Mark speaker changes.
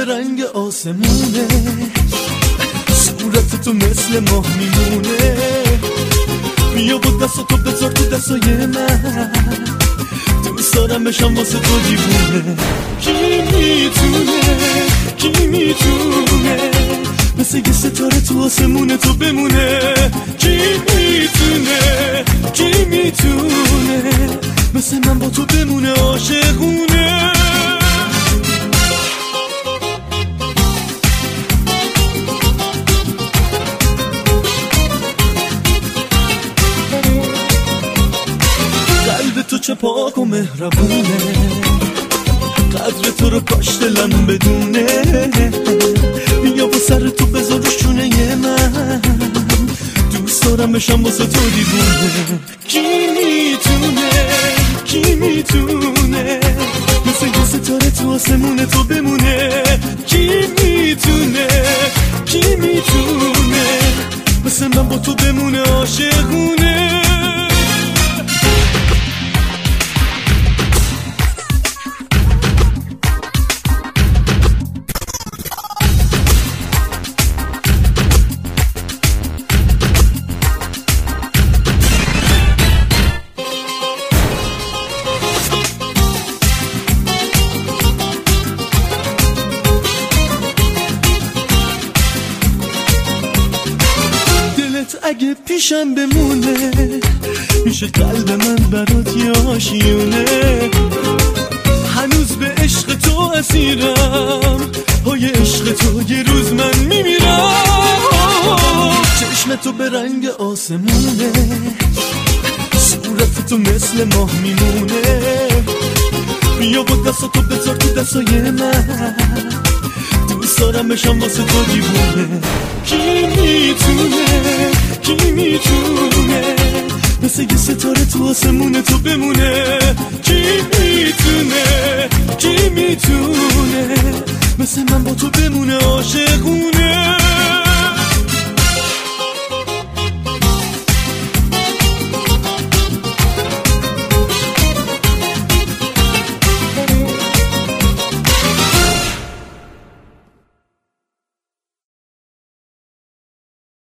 Speaker 1: به رنگ آسمونه، صورت تو مثل ماه میمونه. بیا با دست تو بذار تو دستای من، دوست دارم بشم واسه تو دیوونه. کی میتونه مثل یه ستاره تو آسمون تو بمونه؟ کی میتونه مثل من با تو بمونه عاشقونه؟ قلب تو چه پاک و مهربونه، قدر تو رو کاش دلم بدونه. بیا با سر تو بذار رو شونه من، دوست دارم بشم واسه تو دیوونه. کی میتونه مثل یه ستاره تو آسمون تو بمونه؟ کی میتونه مثل من با تو بمونه عاشقونه؟ اگه پیشم بمونه میشه قلب من برات یه آشیونه. هنوز به عشق تو اسیرم، پای عشق تو یه روز من میمیرم. چشم تو به رنگ آسمونه، صورت تو مثل ماه میمونه. بیا با دست تو بذار تو دستای من، دوست دارم بشم واسه تو دیوونه. کی میتونه مثل یه ستاره تو آسمون تو بمونه؟ کی میتونه مثل من با تو بمونه عاشقونه؟